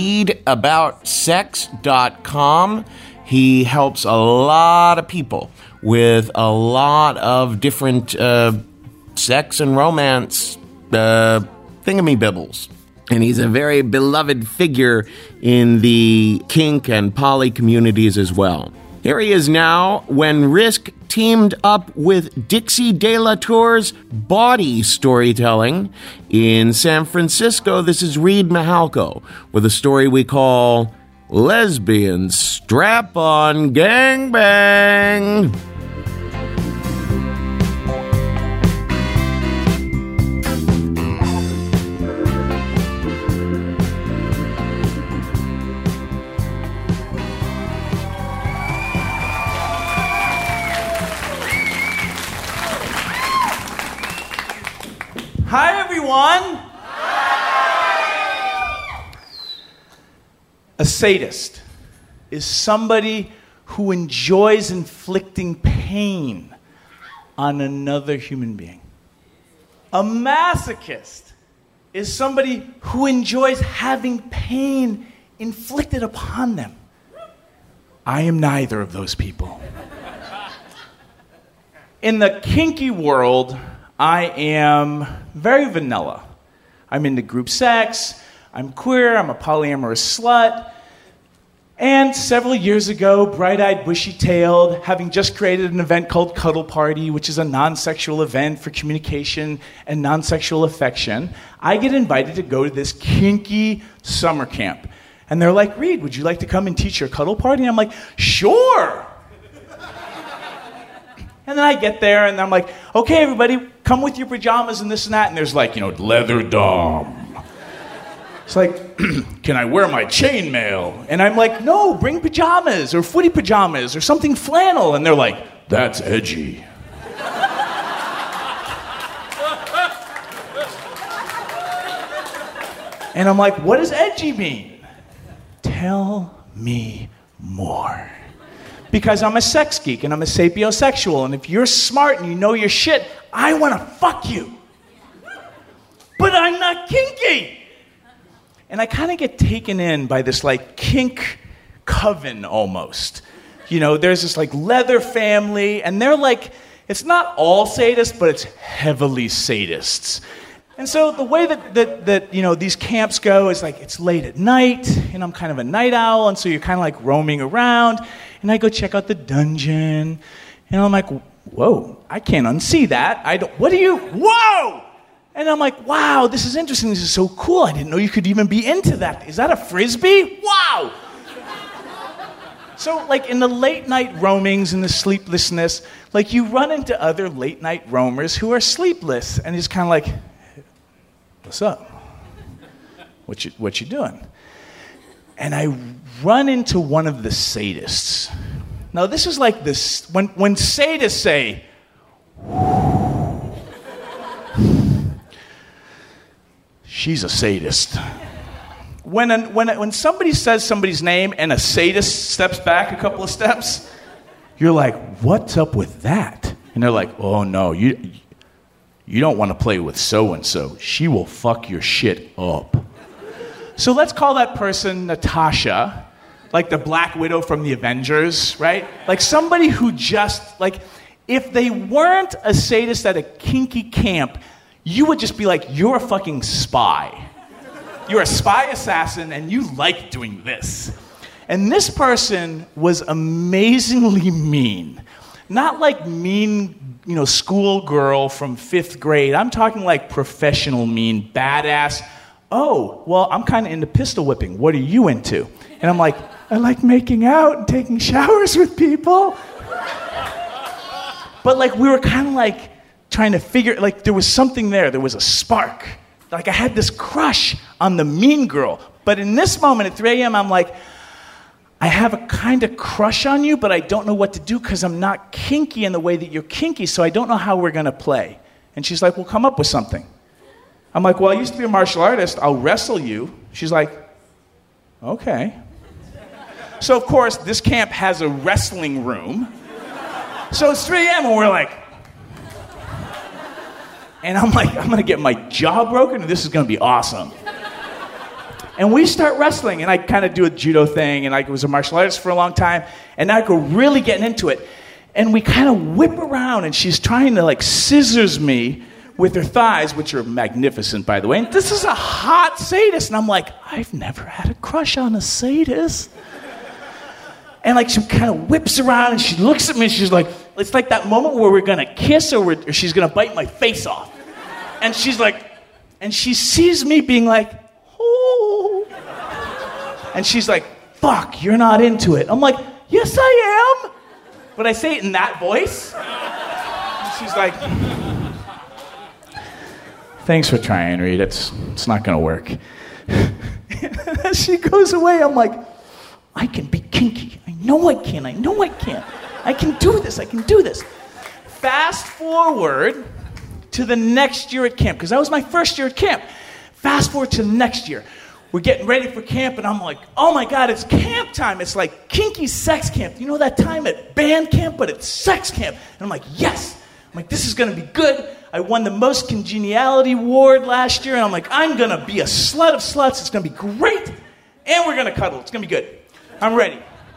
Speaker 3: readaboutsex.com. He helps a lot of people with a lot of different sex and romance thingamybibbles. And he's a very beloved figure in the kink and poly communities as well. Here he is now when Risk teamed up with Dixie De La Tour's Body Storytelling in San Francisco. This is Reid Mihalko with a story we call Lesbian Strap-On Gangbang.
Speaker 7: Hi, everyone. A sadist is somebody who enjoys inflicting pain on another human being. A masochist is somebody who enjoys having pain inflicted upon them. I am neither of those people. In the kinky world, I am very vanilla. I'm into group sex, I'm queer, I'm a polyamorous slut. And several years ago, bright-eyed, bushy-tailed, having just created an event called Cuddle Party, which is a non-sexual event for communication and non-sexual affection, I get invited to go to this kinky summer camp. And they're like, Reid, would you like to come and teach your Cuddle Party? And I'm like, sure! And then I get there, and I'm like, okay, everybody, come with your pajamas and this and that. And there's like, leather dom. It's like, can I wear my chainmail? And I'm like, no, bring pajamas or footy pajamas or something flannel. And they're like, that's edgy. And I'm like, what does edgy mean? Tell me more. Because I'm a sex geek and I'm a sapiosexual, and if you're smart and you know your shit, I want to fuck you. But I'm not kinky. And I kind of get taken in by this like kink coven almost. You know, there's this like leather family, and they're like, it's not all sadists, but it's heavily sadists. And so the way that you know, these camps go is like, it's late at night, and I'm kind of a night owl, and so you're kind of like roaming around, and I go check out the dungeon, and I'm like, whoa, I can't unsee that. Whoa! And I'm like, wow, this is interesting, this is so cool, I didn't know you could even be into that. Is that a Frisbee? Wow! So, like, in the late-night roamings and the sleeplessness, like, you run into other late-night roamers who are sleepless, and it's kind of like, what's up? What you doing? And I run into one of the sadists. Now, this is like this, when sadists say, she's a sadist. When somebody says somebody's name and a sadist steps back a couple of steps, you're like, what's up with that? And they're like, oh no, you don't want to play with so-and-so. She will fuck your shit up. So let's call that person Natasha, like the Black Widow from the Avengers, right? Like somebody who just, like, if they weren't a sadist at a kinky camp, you would just be like, you're a fucking spy. You're a spy assassin, and you like doing this. And this person was amazingly mean. Not like mean, you know, schoolgirl from 5th grade. I'm talking like professional mean, badass. Oh, well, I'm kind of into pistol whipping. What are you into? And I'm like, I like making out and taking showers with people. But like we were kind of like trying to figure, like there was something there. There was a spark. Like I had this crush on the mean girl. But in this moment at 3 a.m., I'm like, I have a kind of crush on you, but I don't know what to do because I'm not kinky in the way that you're kinky, so I don't know how we're going to play. And she's like, well, come up with something. I'm like, well, I used to be a martial artist. I'll wrestle you. She's like, okay. So, of course, this camp has a wrestling room. So it's 3 a.m. and we're like, and I'm like, I'm going to get my jaw broken and this is going to be awesome. And we start wrestling, and I kind of do a judo thing, and I was a martial artist for a long time, and now I go really getting into it. And we kind of whip around, and she's trying to, like, scissors me with her thighs, which are magnificent, by the way. And this is a hot sadist, and I'm like, I've never had a crush on a sadist. And, like, she kind of whips around, and she looks at me, and she's like, it's like that moment where we're going to kiss or she's going to bite my face off. And she's like, and she sees me being like, oh. And she's like, fuck, you're not into it. I'm like, yes, I am. But I say it in that voice. And she's like, thanks for trying, Reed. It's not going to work. As she goes away, I'm like, I can be kinky. I know I can. I know I can. I can do this. I can do this. Fast forward to the next year at camp, because that was my first year at camp. Fast forward to the next year. We're getting ready for camp, and I'm like, oh my God, it's camp time. It's like kinky sex camp. You know that time at band camp, but it's sex camp. And I'm like, yes. I'm like, this is going to be good. I won the most congeniality award last year, and I'm like, I'm going to be a slut of sluts. It's going to be great. And we're going to cuddle. It's going to be good. I'm ready.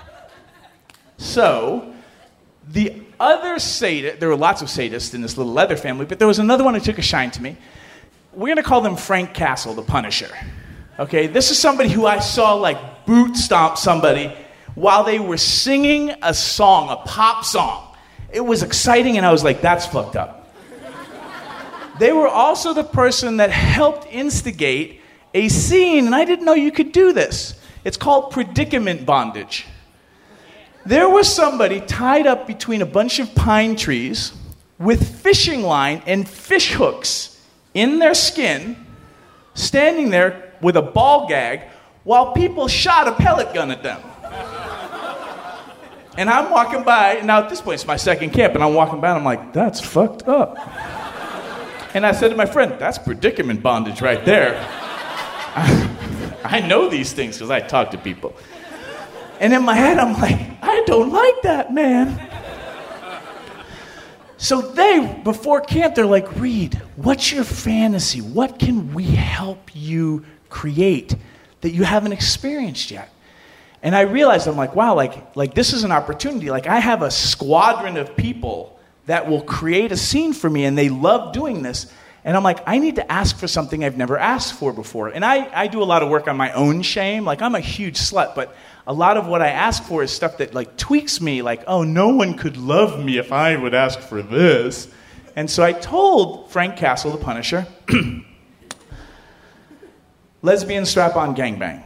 Speaker 7: So, the other sadist, there were lots of sadists in this little leather family, but there was another one who took a shine to me. We're going to call them Frank Castle, the Punisher. Okay, this is somebody who I saw like boot stomp somebody while they were singing a song, a pop song. It was exciting, and I was like, that's fucked up. They were also the person that helped instigate a scene, and I didn't know you could do this. It's called predicament bondage. There was somebody tied up between a bunch of pine trees with fishing line and fish hooks in their skin, standing there with a ball gag while people shot a pellet gun at them. And I'm walking by, now at this point it's my second camp, and I'm walking by and I'm like, that's fucked up. And I said to my friend, that's predicament bondage right there. I know these things because I talk to people. And in my head, I'm like, I don't like that, man. So before camp, they're like, Reed, what's your fantasy? What can we help you create that you haven't experienced yet? And I realized, I'm like, wow, like this is an opportunity. Like, I have a squadron of people that will create a scene for me, and they love doing this. And I'm like, I need to ask for something I've never asked for before. And I do a lot of work on my own shame. Like, I'm a huge slut, but a lot of what I ask for is stuff that, like, tweaks me. Like, oh, no one could love me if I would ask for this. And so I told Frank Castle, the Punisher, lesbian strap-on gangbang.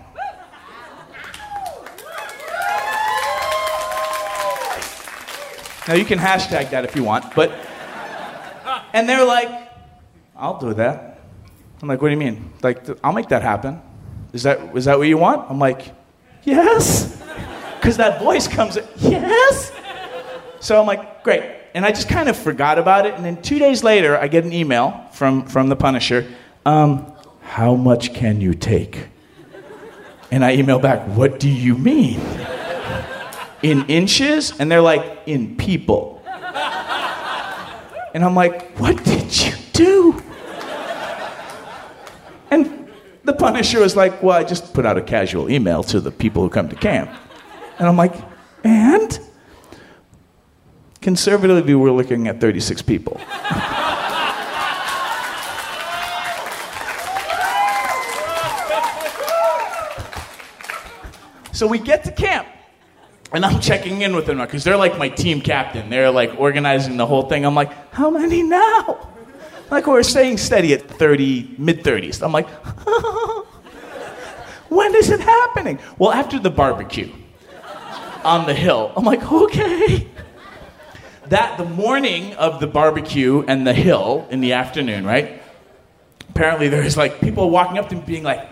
Speaker 7: Now, you can hashtag that if you want, but... And they're like, I'll do that. I'm like, what do you mean? Like, I'll make that happen. Is that what you want? I'm like, yes. Because that voice comes in, yes. So I'm like, great. And I just kind of forgot about it. And then 2 days later, I get an email from the Punisher. How much can you take? And I email back, what do you mean? In inches? And they're like, in people. And I'm like, what did you do? And the Punisher was like, well, I just put out a casual email to the people who come to camp. And I'm like, and? Conservatively, we're looking at 36 people. So we get to camp, and I'm checking in with them because they're like my team captain. They're like organizing the whole thing. I'm like, how many now? Like, we're staying steady at 30, mid-30s. I'm like, when is it happening? Well, after the barbecue on the hill. I'm like, okay. The morning of the barbecue and the hill in the afternoon, right? Apparently there's like people walking up to me being like,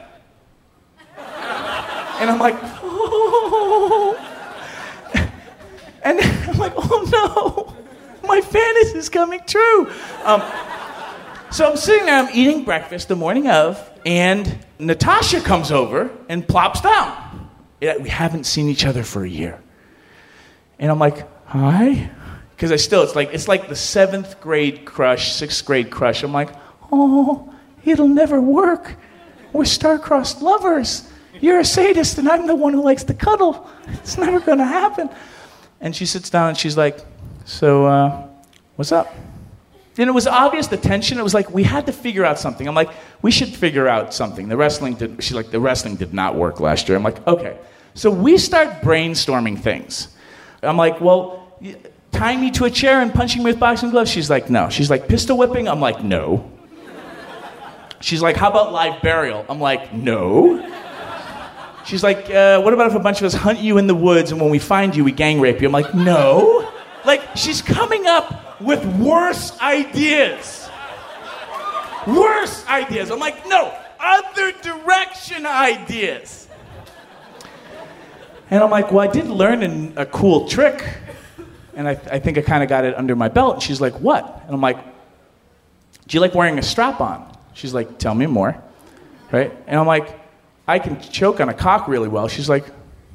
Speaker 7: and I'm like, oh. And I'm like, oh no, my fantasy is coming true. So I'm sitting there, I'm eating breakfast the morning of, and Natasha comes over and plops down. We haven't seen each other for a year. And I'm like, hi? Because it's like the 7th grade crush, 6th grade crush. I'm like, oh, it'll never work. We're star-crossed lovers. You're a sadist, and I'm the one who likes to cuddle. It's never going to happen. And she sits down, and she's like, so, what's up? And it was obvious, the tension. It was like, we had to figure out something. I'm like, we should figure out something. She's like, the wrestling did not work last year. I'm like, okay. So we start brainstorming things. I'm like, well, tying me to a chair and punching me with boxing gloves? She's like, no. She's like, pistol whipping? I'm like, no. She's like, how about live burial? I'm like, no. She's like, what about if a bunch of us hunt you in the woods and when we find you, we gang rape you? I'm like, no. Like, she's coming up with worse ideas. Worse ideas. I'm like, no, other direction ideas. And I'm like, well, I did learn a cool trick. And I think I kind of got it under my belt. And she's like, what? And I'm like, do you like wearing a strap-on? She's like, tell me more. Right? And I'm like, I can choke on a cock really well. She's like,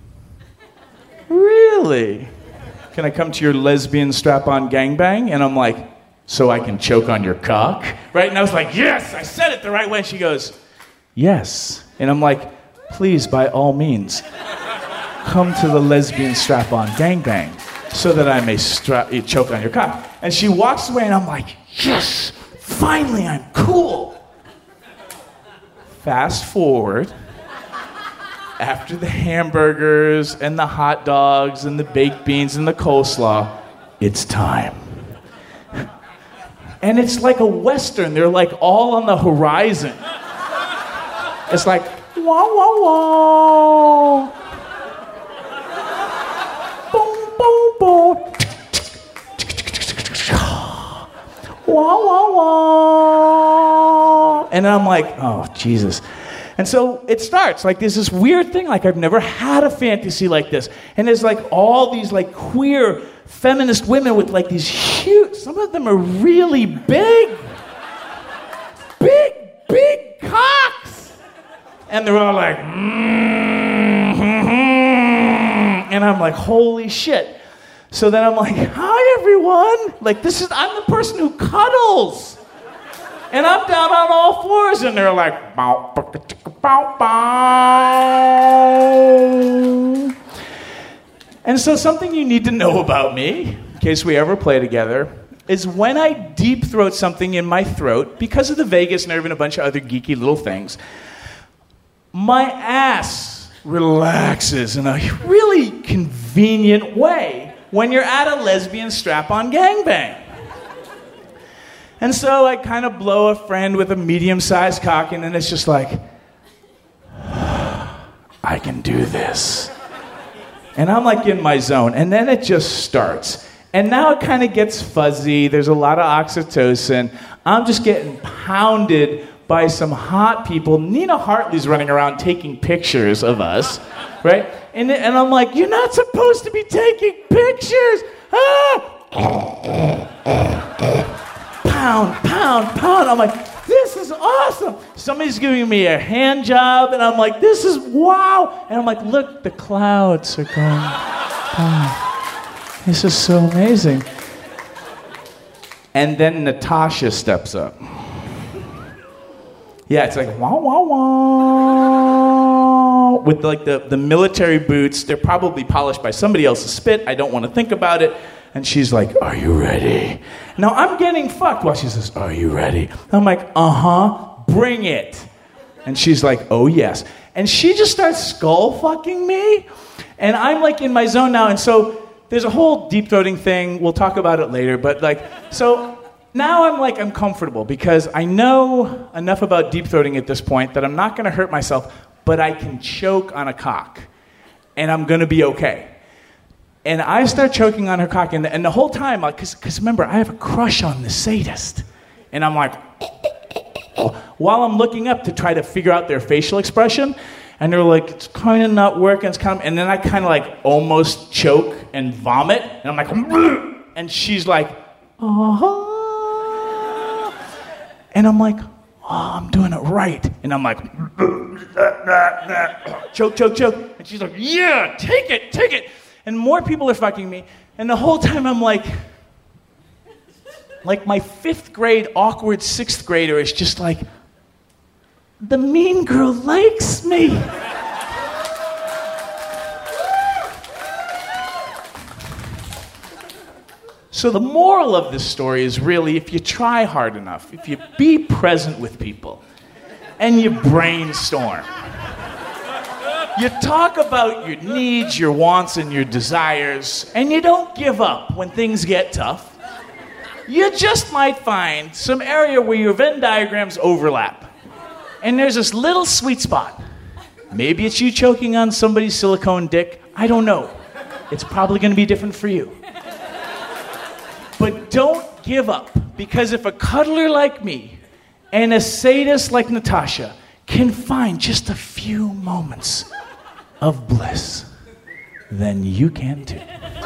Speaker 7: really? Can I come to your lesbian strap-on gangbang? And I'm like, so I can choke on your cock? Right? And I was like, yes, I said it the right way. And she goes, yes. And I'm like, please, by all means, come to the lesbian strap-on gangbang so that I may choke on your cock. And she walks away, and I'm like, yes, finally I'm cool. Fast forward. After the hamburgers and the hot dogs and the baked beans and the coleslaw, it's time. And it's like a Western. They're like all on the horizon. It's like, wah, wah, wah. Boom, boom, boom. Wah, wah, wah. And I'm like, oh, Jesus. And so it starts, like there's this weird thing, like I've never had a fantasy like this. And there's like all these like queer feminist women with like these huge, some of them are really big cocks. And they're all like, and I'm like, holy shit. So then I'm like, hi everyone. Like I'm the person who cuddles. And I'm down on all fours and they're like, bow, bow, bow, bow. And so something you need to know about me, in case we ever play together, is when I deep throat something in my throat, because of the vagus nerve and a bunch of other geeky little things, my ass relaxes in a really convenient way when you're at a lesbian strap-on gangbang. And so I kind of blow a friend with a medium-sized cock, and then it's just like, I can do this. And I'm like in my zone, and then it just starts. And now it kind of gets fuzzy. There's a lot of oxytocin. I'm just getting pounded by some hot people. Nina Hartley's running around taking pictures of us, right? And I'm like, you're not supposed to be taking pictures. Pound, pound, pound. I'm like, this is awesome. Somebody's giving me a hand job, and I'm like, this is wow. And I'm like, look, the clouds are going by. This is so amazing. And then Natasha steps up. Yeah, it's like, wah, wah, wah. With like the military boots. They're probably polished by somebody else's spit. I don't want to think about it. And she's like, are you ready? Now I'm getting fucked while she says, are you ready? I'm like, bring it. And she's like, oh yes. And she just starts skull fucking me. And I'm like in my zone now. And so there's a whole deep throating thing. We'll talk about it later. But like, so now I'm comfortable because I know enough about deep throating at this point that I'm not going to hurt myself, but I can choke on a cock. And I'm going to be okay. And I start choking on her cock. And the whole time, because remember, I have a crush on the sadist. And I'm like, while I'm looking up to try to figure out their facial expression. And they're like, it's kind of not working. It's kind of, and then I kind of like almost choke and vomit. And I'm like, and she's like, and I'm like, I'm doing it right. And I'm like, choke, choke, choke. And she's like, yeah, take it, take it. And more people are fucking me. And the whole time I'm like my 5th grade awkward 6th grader is just like, the mean girl likes me. So the moral of this story is really, if you try hard enough, if you be present with people, and you brainstorm, you talk about your needs, your wants, and your desires, and you don't give up when things get tough, you just might find some area where your Venn diagrams overlap. And there's this little sweet spot. Maybe it's you choking on somebody's silicone dick. I don't know. It's probably going to be different for you. But don't give up. Because if a cuddler like me and a sadist like Natasha can find just a few moments of bliss, then you can too.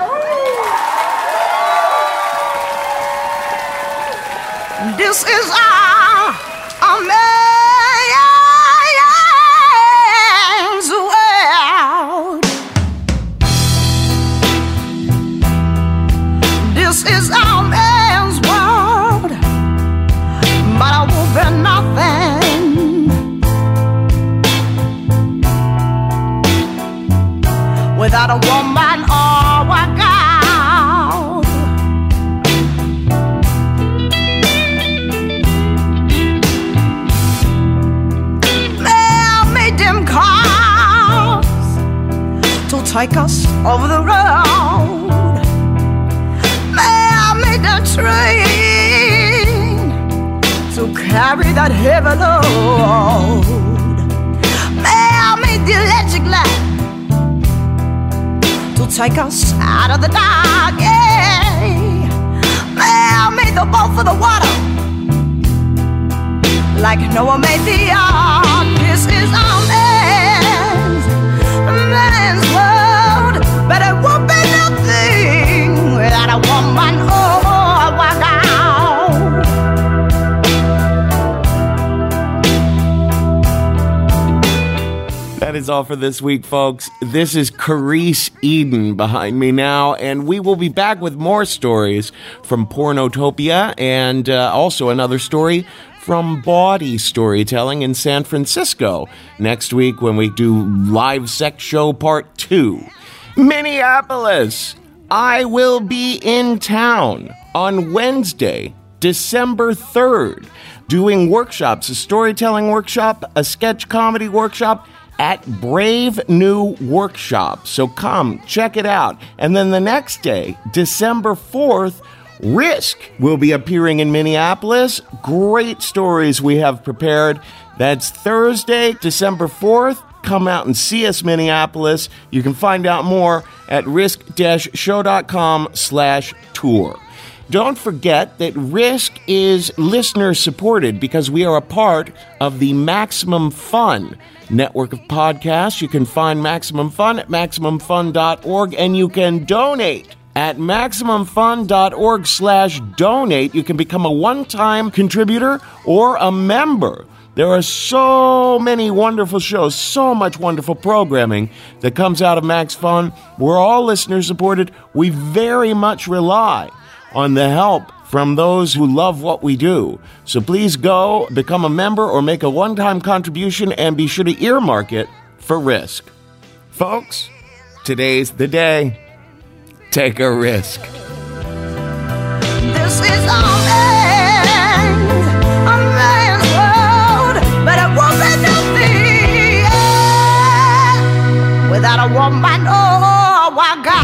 Speaker 8: This is our American. This is our man's world, but I won't be nothing without a woman or a girl. May I made them cars to take us over the road. The train to carry that heavy load. May I make the electric light to take us out of the dark. Yeah. May I make the boat for the water like Noah made the ark. This is our man's world, but it won't be nothing without a woman.
Speaker 3: is all for this week, folks. This is Carice Eden behind me now, and we will be back with more stories from Pornotopia and also another story from Bawdy Storytelling in San Francisco next week when we do Live Sex Show Part 2. Minneapolis, I will be in town on Wednesday, December 3rd, doing workshops, a storytelling workshop, a sketch comedy workshop at Brave New Workshop. So come, check it out. And then the next day, December 4th, Risk will be appearing in Minneapolis. Great stories we have prepared. That's Thursday, December 4th. Come out and see us, Minneapolis. You can find out more at risk-show.com/tour. Don't forget that Risk is listener-supported because we are a part of the Maximum Fun network of podcasts. You can find Maximum Fun at MaximumFun.org, and you can donate at MaximumFun.org/donate. You can become a one-time contributor or a member. There are so many wonderful shows, so much wonderful programming that comes out of Max Fun. We're all listener-supported. We very much rely on the help from those who love what we do. So please go, become a member, or make a one-time contribution, and be sure to earmark it for Risk. Folks, today's the day. Take a risk.
Speaker 8: This is a man's world, but a woman nothing without a woman or a girl.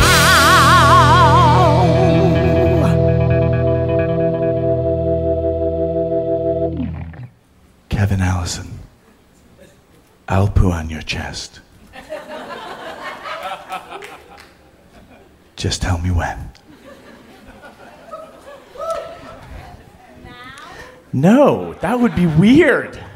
Speaker 7: Kevin Allison, I'll poo on your chest. Just tell me when. No, that would be weird.